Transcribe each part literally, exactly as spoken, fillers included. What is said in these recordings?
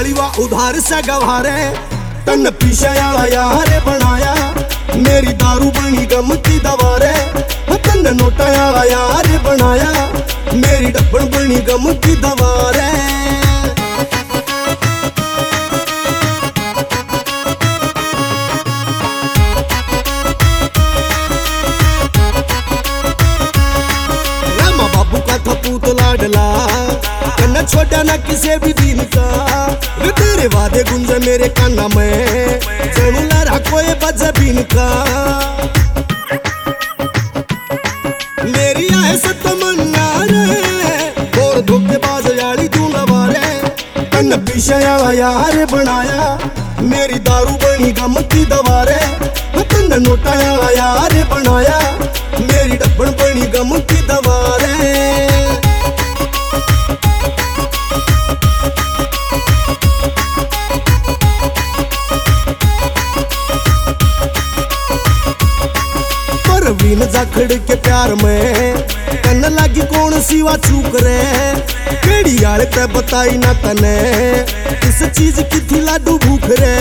वाली वा उधार से गवारे। तन पीछे आला यार बनाया, मेरी दारू बनी गम की दवारे। तन नोटा आला यार बनाया, मेरी डब्बन बनी गम की दवारे। पूत लाडला कन्ना छोटा ना किसी भी दिन का, तेरे वादे गुंजे मेरे काना में, जनू लड़ा कोई बज बिन का। मेरी आए सब तमन्ना रे, और धोखेबाज यारी दूंगा बारे। कन्ना पीछे आला यार बनाया, मेरी दारू बनी गम की दवारे। कन्ना नोटा आला यार बनाया, मेरी डब्बन बनी गम की दवारे। वीन जाखड़ के प्यार में कन लगी कौन सिवा चूक रे। केड़ी आले ते बताई ना तने, इस चीज की थी लाडू भूख रे।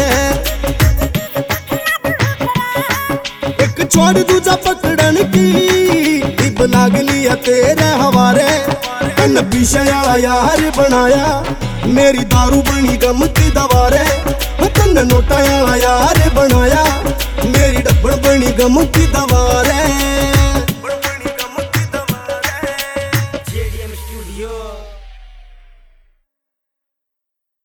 एक छोड़ दूजा पकड़न की, इब लाग लिया तेरे हवारे। कन पीछे आला यार बनाया, मेरी दारू बनी गम की दवारे। तन नोटा आला यार बनाया, मेरी डब्बन बनी गम की दवारे। J D M Studio